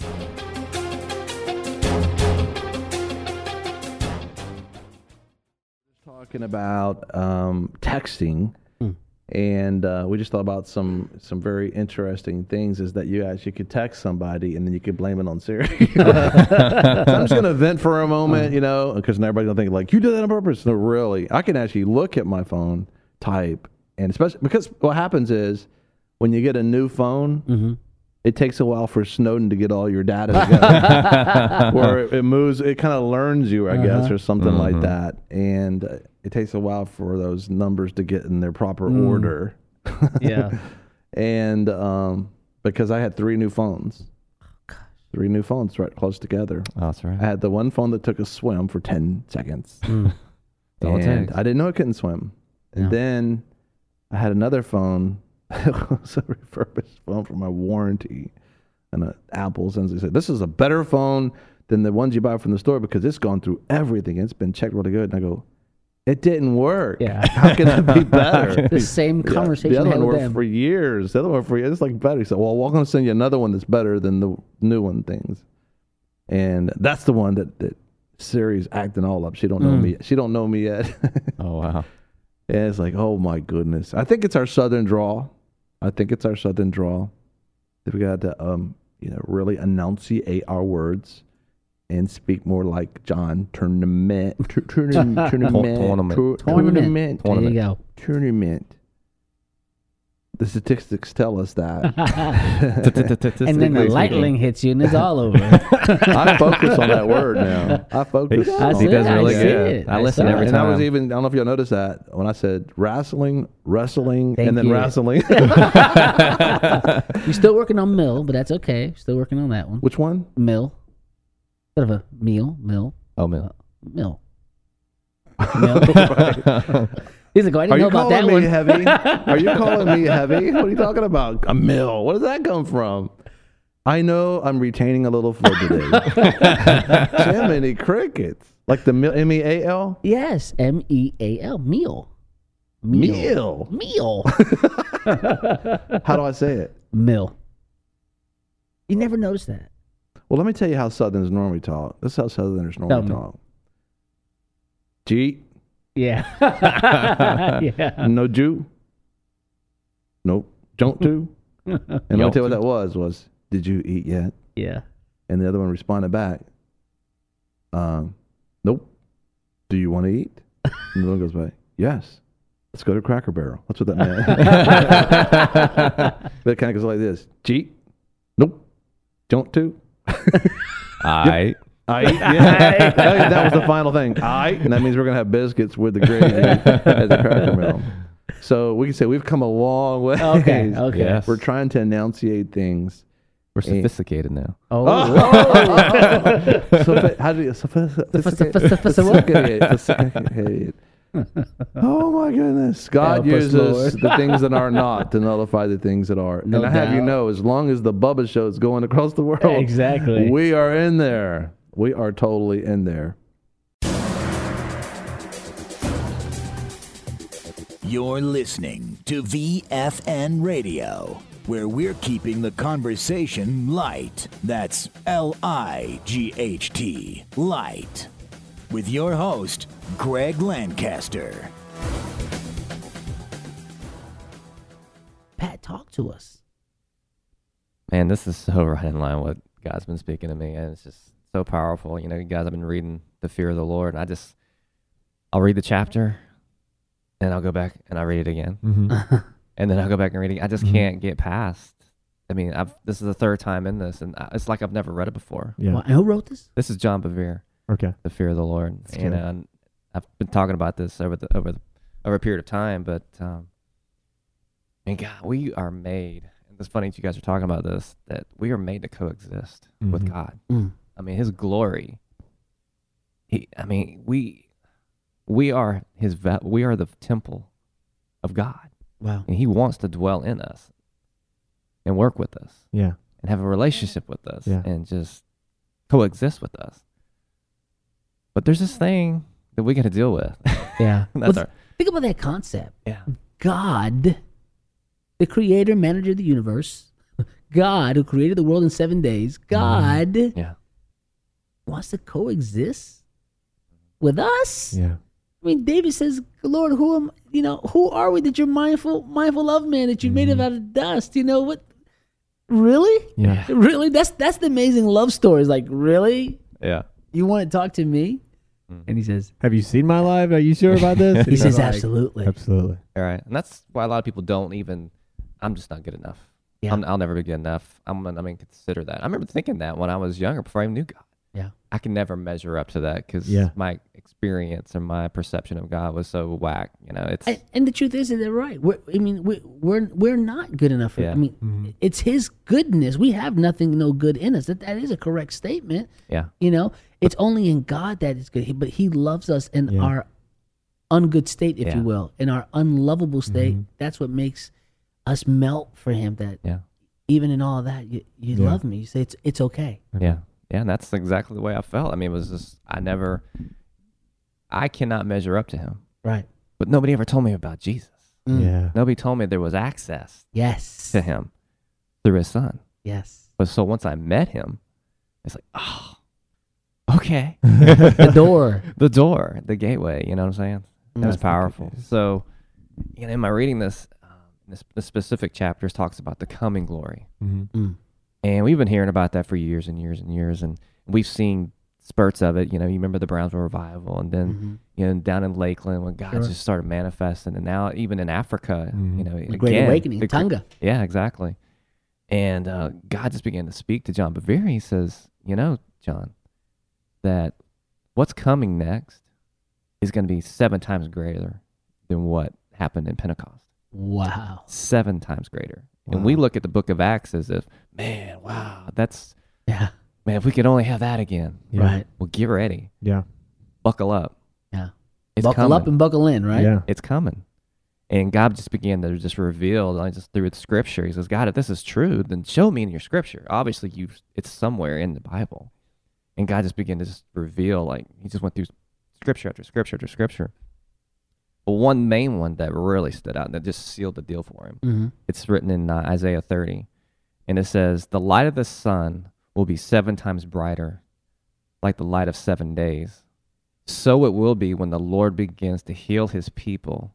Talking about um, texting, and uh, we just thought about some some very interesting things. Is that you actually could text somebody and then you could blame it on Siri. So I'm just gonna vent for a moment, you know, because everybody's gonna think like you did that on purpose. No, really, I can actually look at my phone, type, and especially because what happens is when you get a new phone. Mm-hmm. It takes a while for Snowden to get all your data together, where it, it moves. It kind of learns you, I uh-huh. guess, or something mm-hmm. like that. And uh, it takes a while for those numbers to get in their proper mm. order. Yeah. And um, because I had three new phones, oh, three new phones right close together. Oh, that's right. I had the one phone that took a swim for ten seconds, mm. and I didn't know it couldn't swim. And yeah. then I had another phone. It was a refurbished phone for my warranty, and uh, Apple sends. They said this is a better phone than the ones you buy from the store because it's gone through everything. It's been checked really good. And I go, it didn't work. Yeah, how can it be better? The same conversation. Yeah, the other one worked them. for years. The other one for years. It's like better. He said, well, we're going to send you another one that's better than the new one things, and that's the one that that Siri's acting all up. She don't know mm. me. She don't know me yet. Oh wow. And it's like, oh my goodness. I think it's our southern drawl. I think it's our southern drawl that we got to, um, you know, really enunciate our words and speak more like John. Tournament, tur- tournament, tournament, tournament, tur- tournament. There you go. Tournament. The statistics tell us that. And then the lightning hits you and it's all over. I focus on that word now. I focus he, on he does it. really I good. I, I listen every and time. I was even, I don't know if y'all noticed that, when I said wrestling, wrestling, Thank and then you. wrestling. You're still working on mill, but that's okay. Still working on that one. Which one? Mill. Instead of a meal, mill. Oh, mill. Uh, mill. Mill. He's like, oh, I didn't Are know you about calling that me one. heavy? Are you calling me heavy? What are you talking about? A mill. Where does that come from? I know I'm retaining a little flow today. Jiminy crickets. Like the mill, M E A L? Yes, M E A L, meal. Meal. Meal. How do I say it? Mill. You never noticed that. Well, let me tell you how Southerners normally talk. This is how Southerners normally talk. G. Yeah. Yeah. No Jew. Nope. Don't do. And let me tell you what that was, was, did you eat yet? Yeah. And the other one responded back, um, nope. Do you want to eat? And the one goes back, yes. Let's go to Cracker Barrel. That's what that meant. But it kind of goes like this. Cheat? Nope. Don't do? I. I yeah. That was the final thing. I, and that means we're gonna have biscuits with the gravy at the Cracker Barrel. So we can say we've come a long way. Okay, okay. Yes. We're trying to enunciate things. We're sophisticated now. Oh, oh. So, how do you sophisticated? Sophisticated. Oh my goodness! God Help us, uses Lord. the things that are not to nullify the things that are. No and I have doubt. you know, as long as the Bubba Show is going across the world, Exactly. we are in there. We are totally in there. You're listening to V F N Radio, where we're keeping the conversation light. That's L I G H T, light. With your host, Greg Lancaster. Pat, talk to us. Man, this is so right in line with what God's been speaking to me, and it's just so powerful. You know, you guys have been reading The Fear of the Lord, and I just, I'll read the chapter, and I'll go back and I'll read it again. Mm-hmm. And then I'll go back and read it. I just Mhm. can't get past I mean, I've this is the third time in this, and I- it's like I've never read it before. Yeah. Well, and who wrote this? This is John Bevere, Okay. The Fear of the Lord, That's and, good. uh, and I've been talking about this over the over the, over a period of time. But um, and God, we are made. And it's funny that you guys are talking about this. That we are made to coexist with Mhm. God. Mm. I mean, His glory. He, I mean, we we are His. ve- We are the temple of God, Wow. and He wants to dwell in us and work with us Yeah. and have a relationship with us Yeah. and just coexist with us. But there's this thing that we got to deal with. Yeah. That's Well, our, think about that concept. yeah. God, the creator, manager of the universe, God who created the world in seven days, God Yeah. wants to coexist with us. Yeah. I mean, David says, "Lord, who am you know who are we that you're mindful mindful of, man? That you made Mm-hmm. it out of dust? You know what? Really? Yeah. Really? That's that's the amazing love story. Is like, really? Yeah. You want to talk to me?" And he says, Have you seen my live? Are you sure about this? And "He he's says like, absolutely." Absolutely. All right. And that's why a lot of people don't even, I'm just not good enough. Yeah. I'm, I'll never be good enough. I'm gonna, I mean, consider that. I remember thinking that when I was younger, before I even knew God. Yeah. I can never measure up to that because Yeah. my experience and my perception of God was so whack. You know, it's, And, and the truth is that they're right. We're, I mean, we're, we're we're not good enough. For, Yeah. I mean, it's His goodness. We have nothing, no good in us. That that is a correct statement. yeah. You know, it's only in God that is good. He- But He loves us in Yeah. our ungood state, if Yeah. you will, in our unlovable state. That's what makes us melt for Him. That Yeah. even in all of that, you, you Yeah. love me. You say it's it's okay. Yeah. Yeah. And that's exactly the way I felt. I mean, it was just, I never, I cannot measure up to Him. Right. But nobody ever told me about Jesus. Mm. Yeah. Nobody told me there was access Yes. to Him through His Son. Yes. But so once I met Him, it's like, oh, okay. The door. The door, the gateway, you know what I'm saying? That was That's the powerful. gateway. So, you know, in my reading this, um, this, the specific chapters talks about the coming glory. Mm-hmm. Mm. And we've been hearing about that for years and years and years. And we've seen spurts of it. You know, you remember the Brownsville revival, and then, Mhm. you know, down in Lakeland when God Sure. just started manifesting. And now even in Africa, Mhm. you know, The Great again, Awakening, the gr- Tonga. Yeah, exactly. And uh, God just began to speak to John Bevere. He says, you know, John, that what's coming next is going to be seven times greater than what happened in Pentecost. Wow. Seven times greater. And we look at the book of Acts as if, man, wow, that's, Yeah. man, if we could only have that again. Yeah. Right. Well, get ready. Yeah. Buckle up. Yeah. It's Buckle coming. up and buckle in. Right. Yeah. It's coming. And God just began to just reveal, like just through the scripture. He says, God, if this is true, then show me in your scripture. Obviously, you it's somewhere in the Bible. And God just began to just reveal, like, he just went through scripture after scripture after scripture. But one main one that really stood out and that just sealed the deal for him. Mm-hmm. It's written in uh, Isaiah thirty. And it says, the light of the sun will be seven times brighter, like the light of seven days. So it will be when the Lord begins to heal his people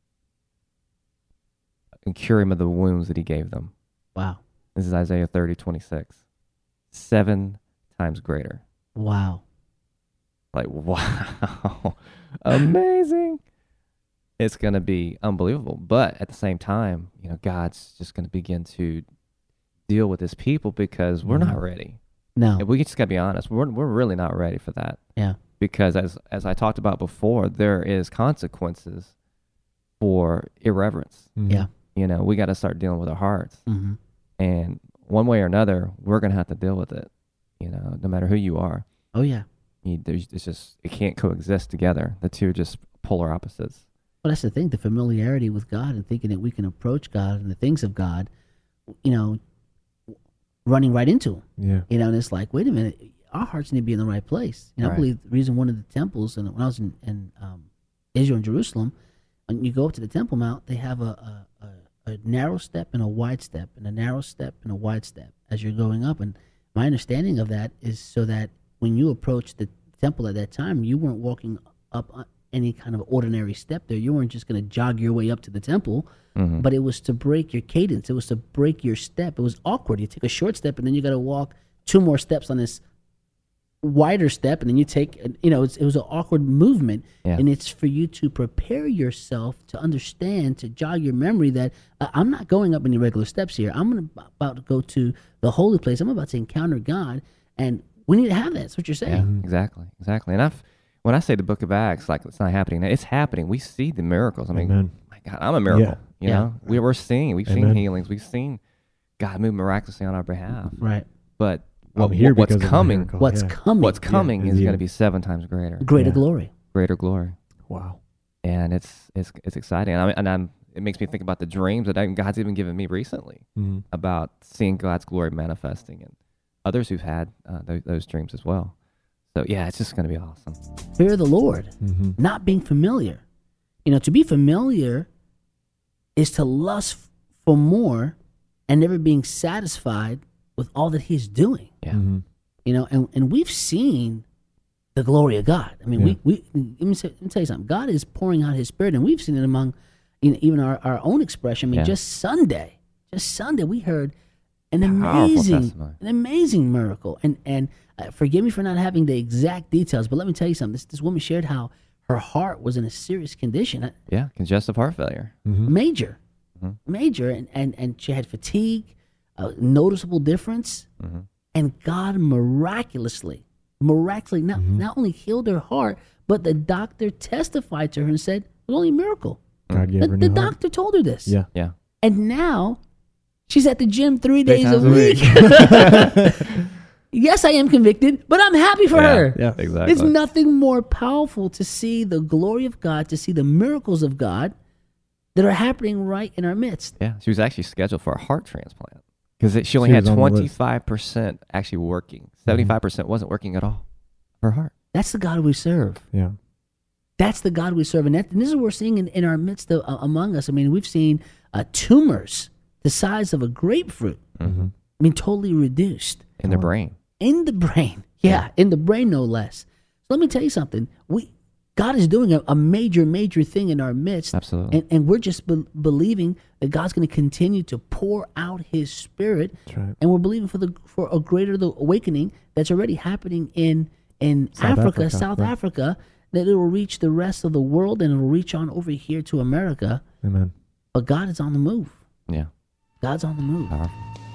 and cure him of the wounds that he gave them. Wow. This is Isaiah thirty, twenty-six. Seven times greater. Wow. Like, wow. Amazing. It's going to be unbelievable. But at the same time, you know, God's just going to begin to deal with his people because we're not ready. No. And we just got to be honest. We're, we're really not ready for that. Yeah. Because as, as I talked about before, there is consequences for irreverence. Mhm. Yeah. You know, we got to start dealing with our hearts. Mm-hmm. And one way or another, we're going to have to deal with it, you know, no matter who you are. Oh yeah. You, there's, it's just, it can't coexist together. The two are just polar opposites. Well, that's the thing, the familiarity with God and thinking that we can approach God and the things of God, you know, running right into him. Yeah. You know, and it's like, wait a minute, our hearts need to be in the right place. You know, Right. I believe the reason one of the temples, and when I was in, in um, Israel and Jerusalem, when you go up to the Temple Mount, they have a, a, a, a narrow step and a wide step, and a narrow step and a wide step as you're going up. And my understanding of that is so that when you approach the temple at that time, you weren't walking up on any kind of ordinary step there. You weren't just going to jog your way up to the temple, Mhm. but it was to break your cadence. It was to break your step. It was awkward. You take a short step and then you got to walk two more steps on this wider step, and then you take, you know, it's, it was an awkward movement, Yeah. and it's for you to prepare yourself to understand, to jog your memory that uh, I'm not going up any regular steps here. I'm gonna, about to go to the holy place. I'm about to encounter God, and we need to have that. That's what you're saying. Yeah, exactly, exactly. And I've when I say the Book of Acts, like it's not happening now, it's happening. We see the miracles. I mean, Amen. my God, I'm a miracle. Yeah. You Yeah. know, we we're seeing, we've Amen. seen healings, we've seen God move miraculously on our behalf. Right. But I'm what, here what's because of the coming? miracle. What's Yeah. coming? What's coming Yeah, is is going you. to be seven times greater, Greater Yeah. glory. greater glory, Wow. and it's it's it's exciting. And, I, and I'm it makes me think about the dreams that I, God's even given me recently Mhm. about seeing God's glory manifesting, and others who've had uh, those, those dreams as well. So yeah, it's just going to be awesome. Fear of the Lord, Mhm. not being familiar. You know, to be familiar is to lust f- for more and never being satisfied with all that He's doing. Yeah. Mhm. You know, and, and we've seen the glory of God. I mean, Yeah. we, we let, me say, let me tell you something. God is pouring out His Spirit, and we've seen it among you know, even our, our own expression. I mean, Yeah. just Sunday, just Sunday, we heard an Powerful amazing, testimony. an amazing miracle. And and uh, forgive me for not having the exact details, but let me tell you something. This this woman shared how her heart was in a serious condition, uh, Yeah, congestive heart failure. Mhm. major, Mhm. major, and, and and she had fatigue, a noticeable difference, Mhm. and God miraculously, miraculously not Mm-hmm. not only healed her heart, but the doctor testified to her and said it was only a miracle. God gave The, her a the new heart. doctor told her this. Yeah. Yeah. And now she's at the gym three Three days a times a week. Yes, I am convicted, but I'm happy for Yeah, her. Yeah. Exactly. It's nothing more powerful to see the glory of God, to see the miracles of God that are happening right in our midst. Yeah, she was actually scheduled for a heart transplant because she only She had was on the list. twenty-five percent actually working. seventy-five percent wasn't working at all. Her heart. That's the God we serve. Yeah. That's the God we serve. And, that, and this is what we're seeing in, in our midst of, uh, among us. I mean, we've seen uh, tumors the size of a grapefruit. Mm-hmm. I mean, totally reduced. In the brain. In the brain. Yeah, in the brain, no less. So let me tell you something. We God is doing a, a major, major thing in our midst. Absolutely. And, and we're just be- believing that God's going to continue to pour out His Spirit. That's right. And we're believing for the for a greater the awakening that's already happening in, in South Africa, Africa, South right. Africa, that it will reach the rest of the world and it will reach on over here to America. Amen. But God is on the move. Yeah. God's on the move. Powerful.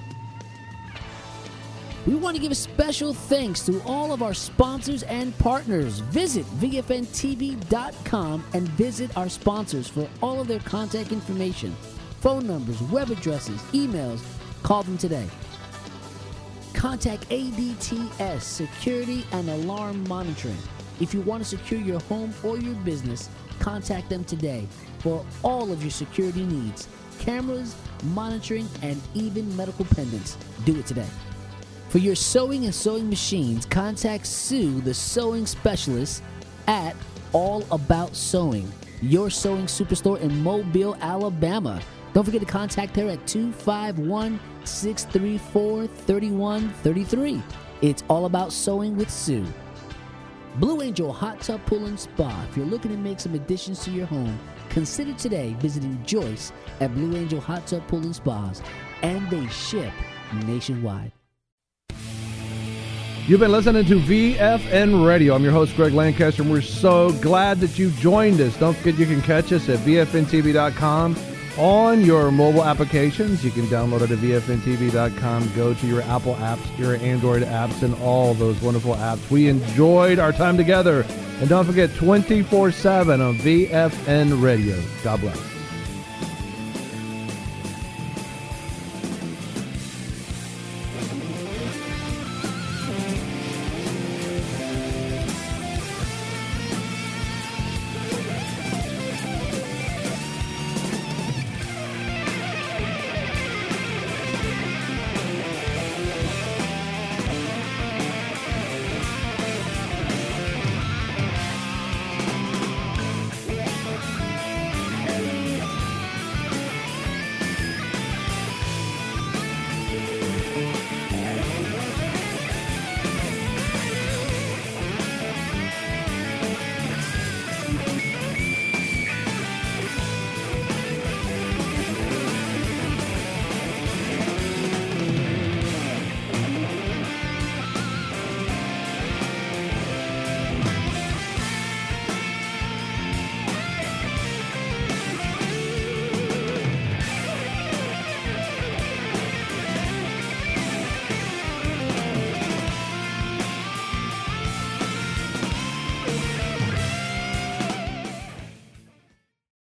We want to give a special thanks to all of our sponsors and partners. Visit V F N T V dot com and visit our sponsors for all of their contact information, phone numbers, web addresses, emails. Call them today. Contact A D T S Security and Alarm Monitoring. If you want to secure your home or your business, contact them today for all of your security needs. Cameras, monitoring, and even medical pendants. Do it today. For your sewing and sewing machines, contact Sue, the sewing specialist, at All About Sewing, your sewing superstore in Mobile, Alabama. Don't forget to contact her at two five one, six three four, three one three three. It's All About Sewing with Sue. Blue Angel Hot Tub Pool and Spa. If you're looking to make some additions to your home, consider today visiting Joyce at Blue Angel Hot Tub Pool and Spas. And they ship nationwide. You've been listening to V F N Radio. I'm your host, Greg Lancaster, and we're so glad that you joined us. Don't forget you can catch us at V F N T V dot com on your mobile applications. You can download it at V F N T V dot com. Go to your Apple apps, your Android apps, and all those wonderful apps. We enjoyed our time together. And don't forget, twenty-four seven on V F N Radio. God bless.